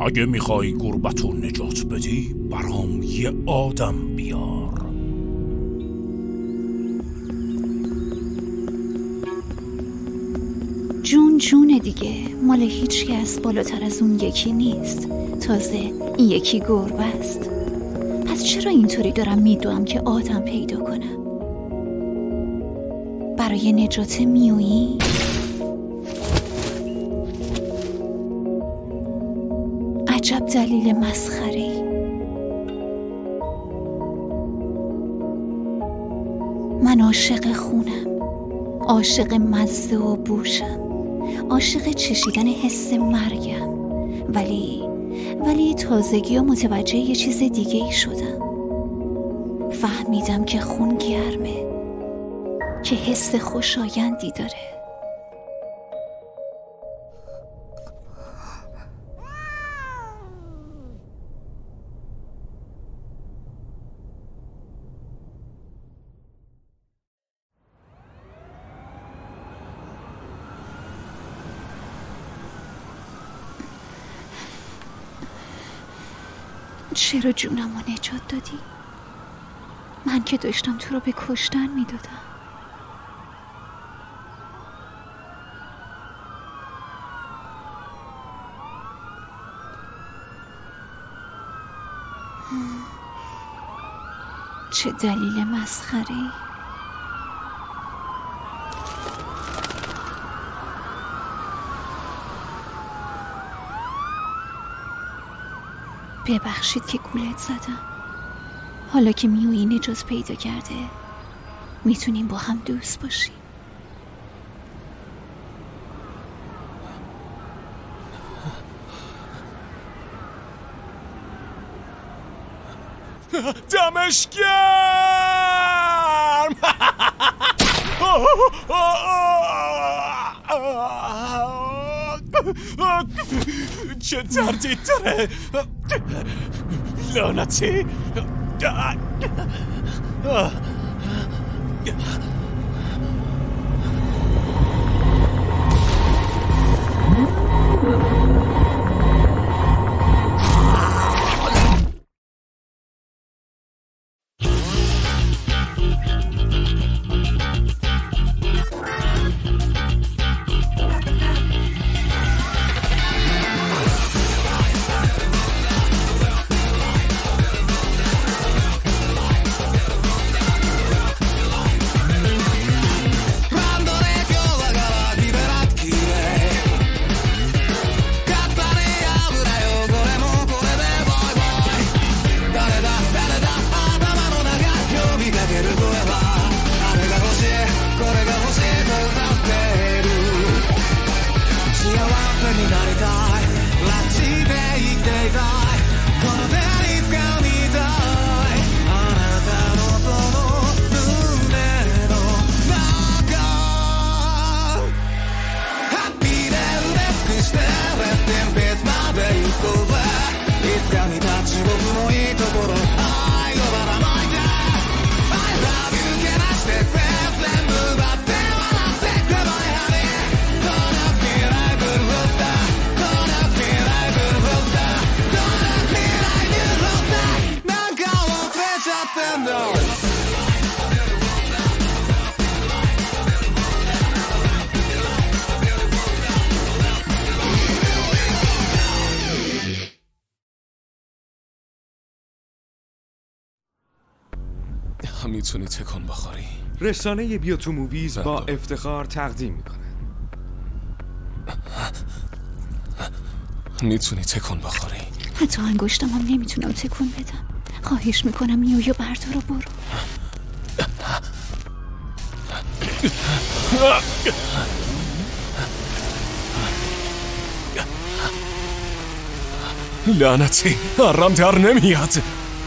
اگه میخوای گربتو نجات بدی برام یه آدم بیار. جونه دیگه، مال هیچ کس بالاتر از اون یکی نیست. تازه این یکی گربه است. پس چرا اینطوری دارم میدوام که آدم پیدا کنم؟ برای نجات میویی؟ عجب دلیل مسخره‌ای. من عاشق خونم، عاشق مزه و بوشم، عاشق چشیدن حس مرگم. ولی تازگی ها متوجه یه چیز دیگه ای شدم. فهمیدم که خون گرمه، که حس خوشایندی داره. چرا جونم رو نجات دادی؟ من که داشتم تو رو به کشتن میدادم. چه دلیل مسخره‌ای. ببخشید که گولت زدم. حالا که میویی نجات پیدا کرده میتونیم با هم دوست باشیم. دمش گرم. چه تردید داره. لعنتی. میتونی تکون بخوری. رسانه بیوتو موویز با افتخار تقدیم میکنه. میتونی تکون بخوری. حتی انگشتم هم نمیتونم تکون بدم. خواهش میکنم میویو بردار و برو. لعنتی، آرام در نمیاد.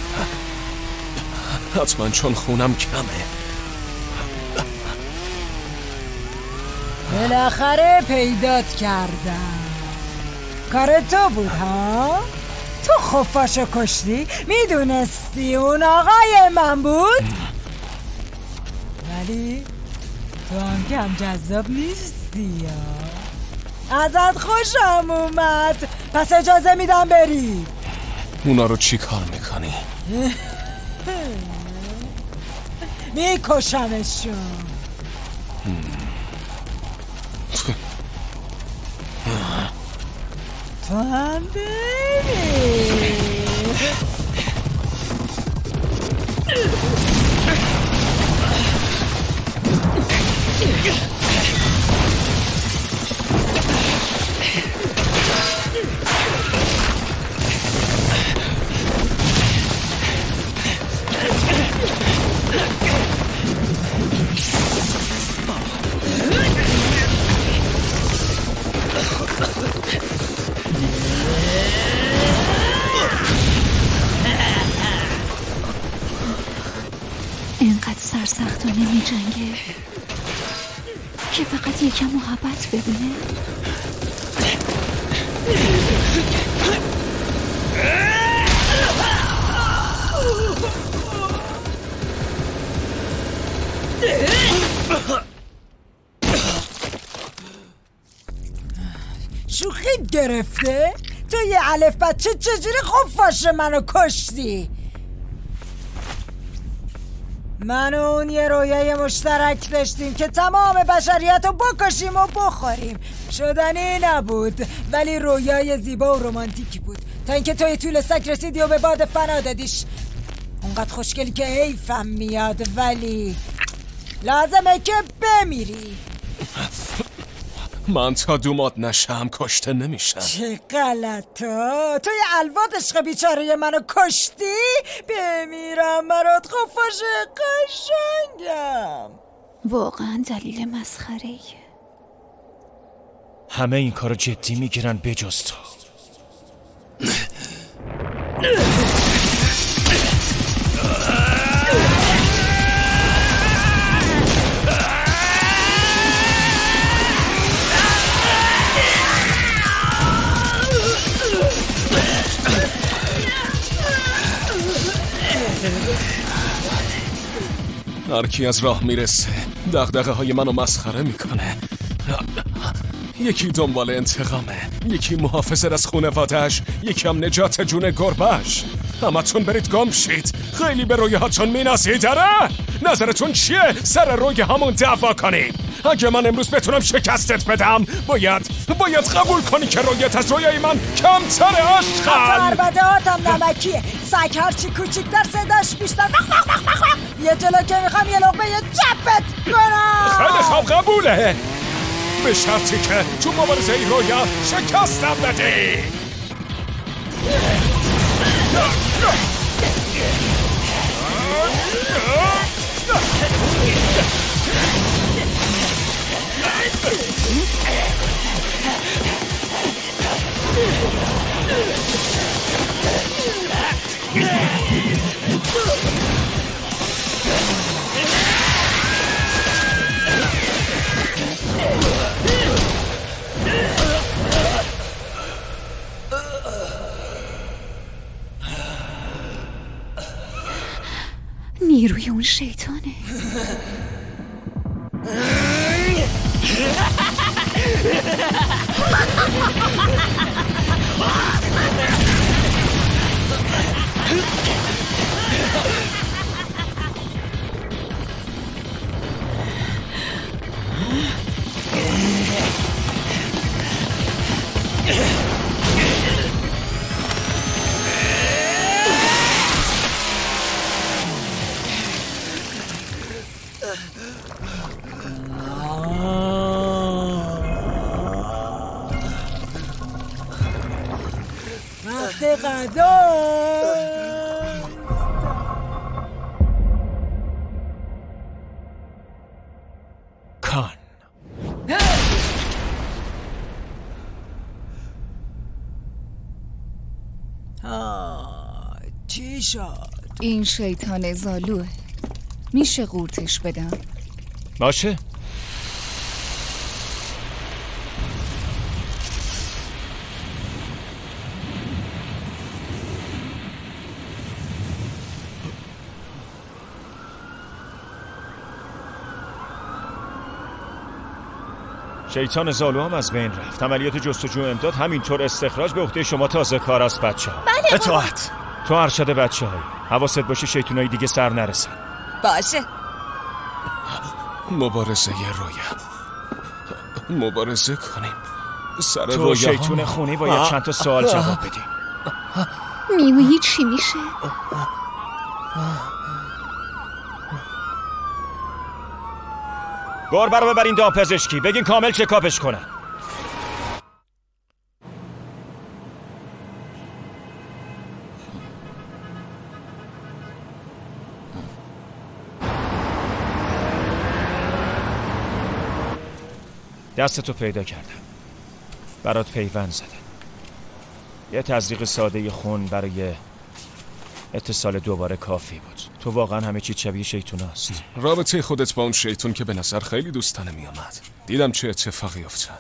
حتما چون خونم کمه. بالاخره پیدات کردم. کار تو بود ها؟ تو خفاشو کشتی؟ میدونستی اون آقای من بود؟ ولی تو هم کم جذاب نیستی یا؟ ازت خوشم اومد. پس اجازه میدم بری. اونا رو چی کار میکنی؟ میکشمشون. تو هم بری. اینقدر سرسختانه می جنگه که فقط یکم محبت ببینه. شوخی گرفته؟ تو یه الف بچه چجوری خفاش منو کشتی؟ من و اون یه رویای مشترک داشتیم که تمام بشریت رو بکشیم و بخوریم. شدنی نبود ولی رویای زیبا و رومانتیکی بود، تا اینکه توی طول سگ رسیدی و به باد فنا دادیش. اونقدر خوشگلی که حیفم میاد ولی لازمه که بمیری. من تا دومات نشم کشته نمیشم. چه غلطا. توی الواد عشق بیچاره منو کشتی؟ بمیرم برات خفاش قشنگم. واقعا دلیل مسخره‌ایه. همه این کارو جدی میگیرن بجز تو. هر کی از راه میرسه دغدغه های منو مسخره میکنه. یکی دنبال انتقامه، یکی محافظت از خونواده‌اش، یکی هم نجات جون گربه‌اش. همتون برید گم شید. خیلی به روی هاتون میناسید داره؟ نظرتون چیه سر روی همون دعوا کنیم؟ اگه من امروز بتونم شکستت بدم باید قبول کنی که رویت از رویای من کمتره اشغال. عربده هاتم نمکیه. سگ هرچی کوچیکتر صداش بیشتر. یه جلو که میخوام یه لقمه یه جبت کنم. خیلی خوب قبوله، به شرطی که تو مبارزه ای رویا شکستم بدی. نیروی اون شیطانه. وقت غدا. کان چی شد؟ این شیطان زالوه. میشه قورتش بدم؟ باشه. شیطان زالو هم از بین رفت. عملیات جستجو امداد همینطور استخراج به عهده شما تازه کار است بچه‌ها. بله اطاعت. تو ارشد بچه‌های حواست باشه شیطونای دیگه سر نرسن. باشه. مبارزه رویا. مبارزه کنیم سر تو رویا. شیطون خونی باید چند تا سوال جواب بدی. میویی چی میشه؟ گربه رو ببرین دامپزشکی، بگین کامل چکاپش کنن. دستتو پیدا کردم، برات پیوند زدم. یه تزریق ساده خون برای اتصال دوباره کافی بود. تو واقعا همه چی شبیه شیطون هست. رابطه خودت با اون شیطون که به نظر خیلی دوستانه می آمد. دیدم چه اتفاقی افتاد.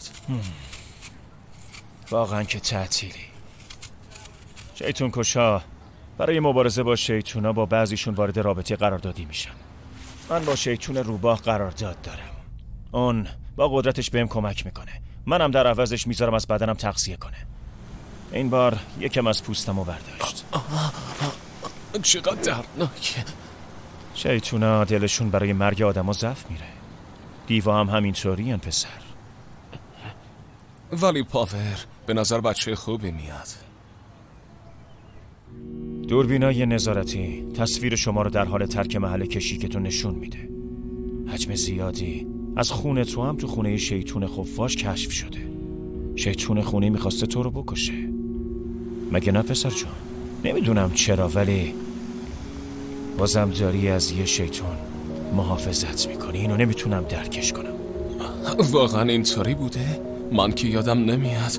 واقعا که تعطیلی. شیطون کشا برای مبارزه با شیطونا با بعضیشون وارد رابطه قراردادی میشن. من با شیطون روباه قرارداد دارم. اون با قدرتش بهم کمک میکنه، منم در عوضش میذارم از بدنم تغذیه کنه. این بار یکم از پوستمو برداشت. چقدر دردناکه. شیطونا دلشون برای مرگ آدم ها ضعف میره. دیوا هم همینطوری ان پسر. ولی پاور به نظر بچه خوبی میاد. دوربینای نظارتی تصویر شما رو در حال ترک محل کشیکتون نشون میده. حجم زیادی از خون تو هم تو خونه شیطون خفاش کشف شده. شیطون خونی میخواسته تو رو بکشه، مگه نه پسر جان؟ نمیدونم چرا، ولی بازم داری از یه شیطون محافظت میکنی. اینو نمیتونم درکش کنم. واقعا اینطوری بوده؟ من که یادم نمیاد.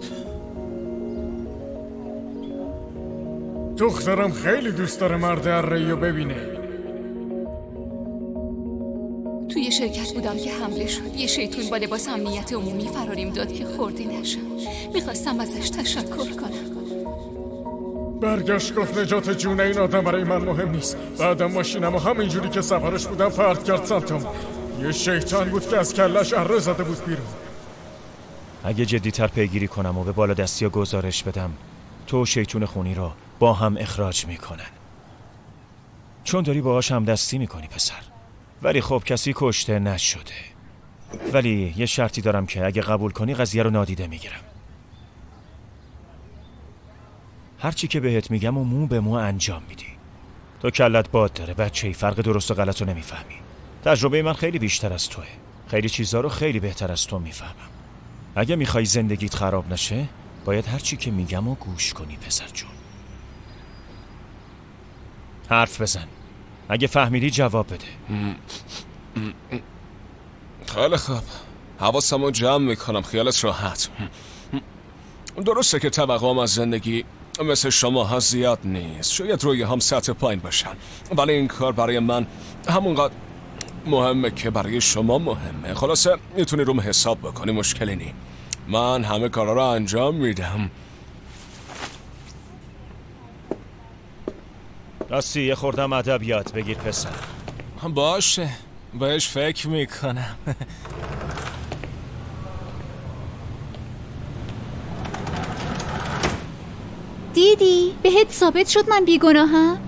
دخترم خیلی دوست داره مرد اره‌ایو ببینه. توی شرکت بودم که حمله شد. یه شیطون با لباس امنیت عمومی فراریم داد که خوردی نشم. میخواستم ازش تشکر کنم. برگشت گفت نجات جون این آدم برای من مهم نیست. بعدم ماشینمو همینجوری که سوارش بودم پرت کرد سمتم. یه شیطان بود که از کلش اره زده بود بیرون. اگه جدی‌تر پیگیری کنم و به بالا دستی گزارش بدم، تو شیطون خونی رو با هم اخراج میکنن. چون داری باهاش هم دستی میکنی پسر. ولی خب کسی کشته نشده. ولی یه شرطی دارم که اگه قبول کنی قضیه رو نادیده میگیرم. هرچی که بهت میگم و مو به مو انجام میدی. تو کلت باد داره بچه‌ای، فرق درست و غلط رو نمیفهمی. تجربه من خیلی بیشتر از توه. خیلی چیزا رو خیلی بهتر از تو میفهمم. اگه میخوای زندگیت خراب نشه باید هرچی که میگم و گوش کنی پسر جون. حرف بزن. اگه فهمیدی جواب بده. خیلی خوب، حواسمو جمع میکنم. خیالت راحت. درسته که توقعم از زندگی مثل شما ها زیاد نیست. شاید روی هم سطح پایین باشن، ولی این کار برای من همونقدر مهمه که برای شما مهمه. خلاصه میتونی روم حساب بکنی، مشکلی نی. من همه کارا رو انجام میدم. راستی یه خوردم ادب یاد بگیر پسر. باشه، بهش فکر میکنم. دیدی؟ بهت ثابت شد من بیگناهم.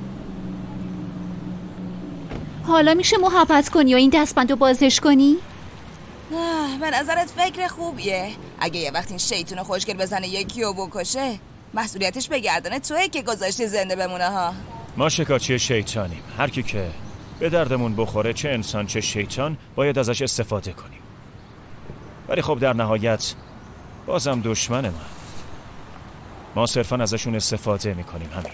حالا میشه محبت کنی و این دستبندو بازش کنی؟ به نظرت فکر خوبیه؟ اگه یه وقت این شیطون خوشگل بزنه یکی رو بکشه، مسئولیتش به گردن توئه که گذاشتی زنده بمونه ها. ما شکارچی شیطانیم. هر کی که به دردمون بخوره، چه انسان چه شیطان، باید ازش استفاده کنیم. ولی خب در نهایت بازم دشمن ما صرفا ازشون استفاده میکنیم. همین.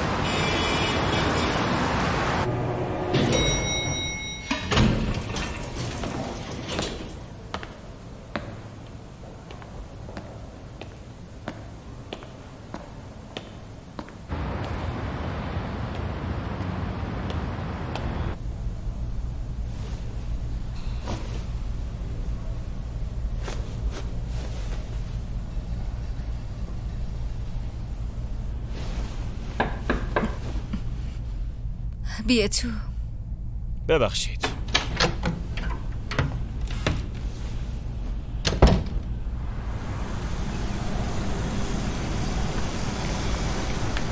بیا تو. ببخشید.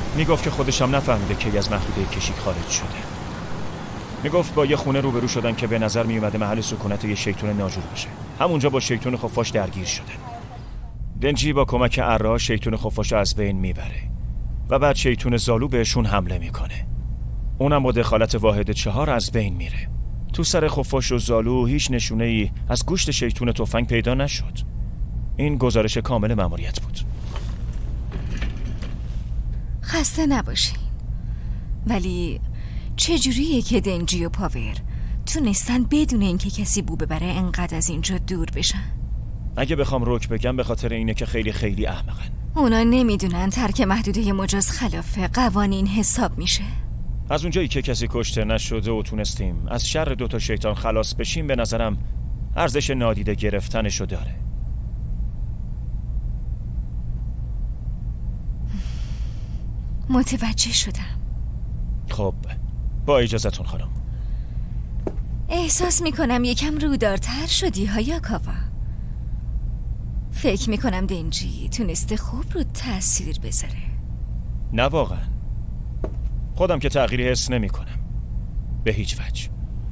میگفت که خودش هم نفهمیده کی از محدوده کشیک خارج شده. میگفت با یه خونه روبرو شدن که به نظر میومده محل سکونت یه شیطون ناجور باشه. همونجا با شیطون خفاش درگیر شدن. دنجی با کمک اره شیطون خفاش از بین میبره و بعد شیطون زالو بهشون حمله میکنه. اونم با دخالت واحد 4 از بین میره. تو سر خفاش و زالو هیچ نشونه‌ای از گوشت شیطون تفنگ پیدا نشد. این گزارش کامل مأموریت بود. خسته نباشین. ولی چجوریه که دنجی و پاور تونستن بدون اینکه کسی بو ببره انقدر از اینجا دور بشن؟ اگه بخوام رک بگم به خاطر اینه که خیلی احمقن. اونا نمیدونن ترک محدوده مجاز خلاف قوانین حساب میشه. از اونجایی که کسی کشته نشده و تونستیم از شر 2 شیطان خلاص بشیم، به نظرم ارزش نادیده گرفتنشو داره. متوجه شدم. خب با اجازتون خانم. احساس میکنم یکم رودارتر شدی هایاکاوا. فکر میکنم دنجی تونسته خوب رو تأثیر بذاره. نه واقعا، خودم که تغییری حس نمی کنم به هیچ وجه.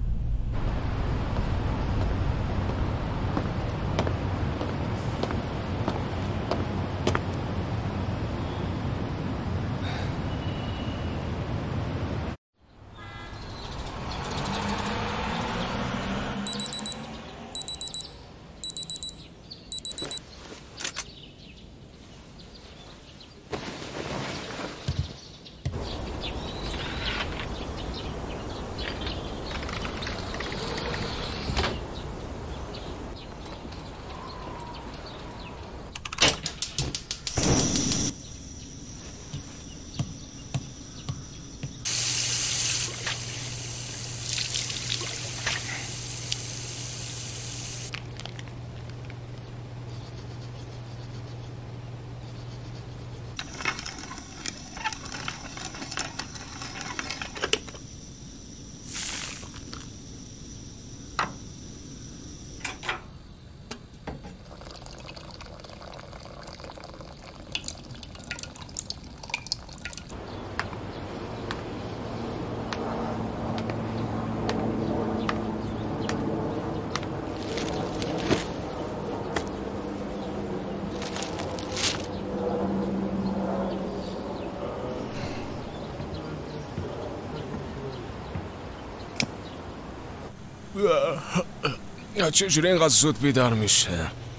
چجوری اینقدر زود بیدار میشه؟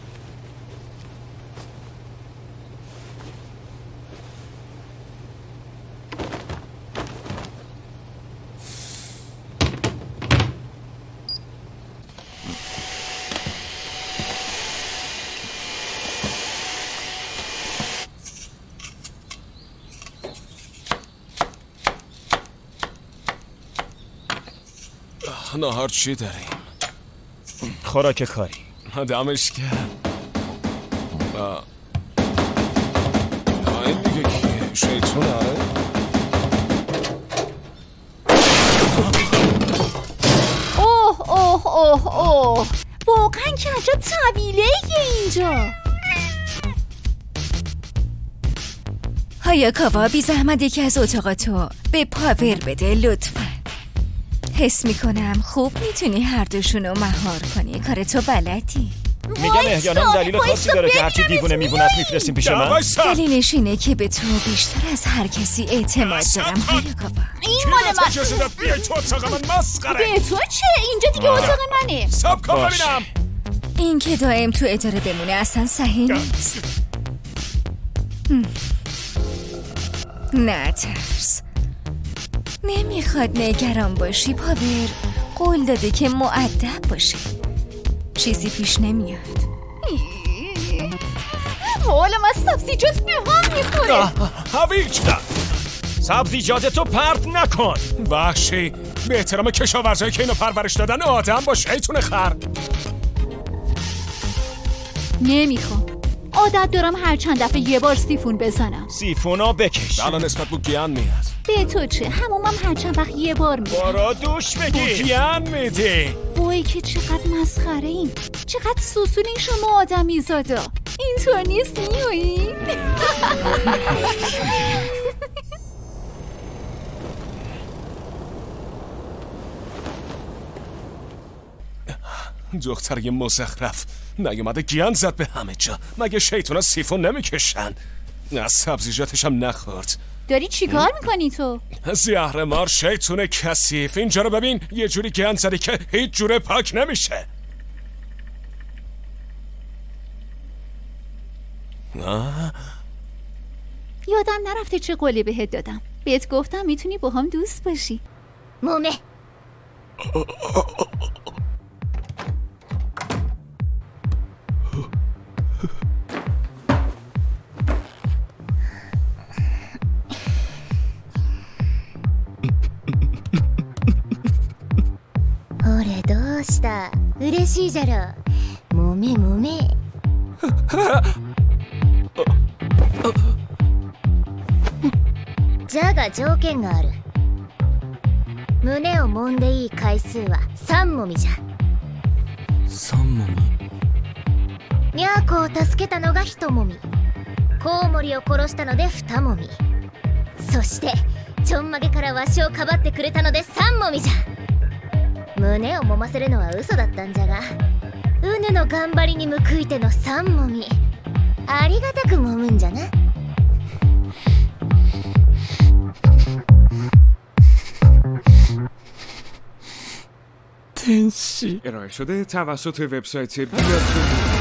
نهار چی داریم؟ خوراک کاری. دمش کرد. این دیگه کیه؟ شیطون آره؟ اوه واقعا که عجب طویله اینجا. هایاکاوا بی زحمت یکی از اتاقاتو به پاور بده لطفا. حس میکنم خوب میتونی هر دوشونو مهار کنی. کار تو بلدی. میگم احیانا دلیل خاصی داره که هرچی دیوونه میبونه است میفرستیم پیش من. دلیلش اینه که به تو بیشتر از هر کسی اعتماد دارم هایاکاوا. این مال من. بیای تو اتاق من مسخره. به تو چه؟ اینجا دیگه اتاق منه. سب کن ببینم. این که دائم تو اداره بمونه اصلا صحیح نیست. نه ترس، نمیخواد نگران باشی. پاور قول داده که مؤدب باشه، چیزی پیش نمیاد. حالا من سبزیجات به هم میخوره. هویج سبزیجات تو پرت نکن. وحشی، به احترام کشاورزایی که اینو پرورش دادن آدم با شیطون خر. نمیخوام. عادت دارم هر چند دفعه یه بار سیفون بزنم. سیفونو بکش. الان نسبت به گیان میاد. به تو چه؟ همومم هر چند وقت یه بار میاد. برو دوش بگی. گیان میدی. وای که چقدر مسخره این. چقدر سوسولین شما آدمی زادا. اینطور نیست میایی؟ دختر مزخرف نیومده گیان زد به همه جا. مگه شیطونا سیفون نمیکشن؟ از سبزیجاتش هم نخورد. داری چی کار میکنی تو؟ زهرمار شیطون کثیف، اینجا رو ببین، یه جوری گند زدی که هیچ جوره پاک نمیشه. یادم نرفته چه قولی بهت دادم. بهت گفتم میتونی با هم دوست باشی. مومهほれどうした？嬉しいじゃろ。もめもめ。じゃが条件がある。胸を揉んでいい回数は3もみじゃ。 3もみ。 にゃーこを助けたのが1もみ。コウモリを殺したので2もみ。そしてちょんまげからわしをかばってくれたので3もみじゃ。胸を揉ませるのは嘘だったんじゃが、うぬの頑張りに報いての3もみ。ありがたく揉むんじゃな。 天使。 ارائه شده توسط وبسایت بیاتون.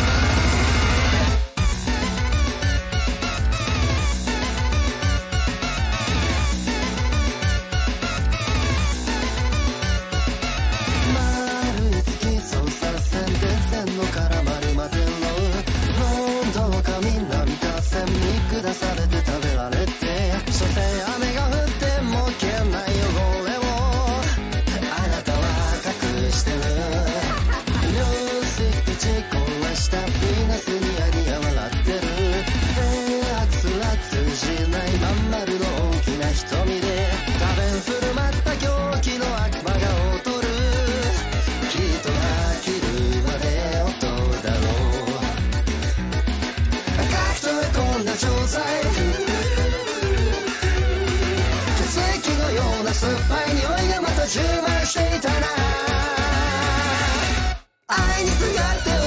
充満していたな。愛にすがって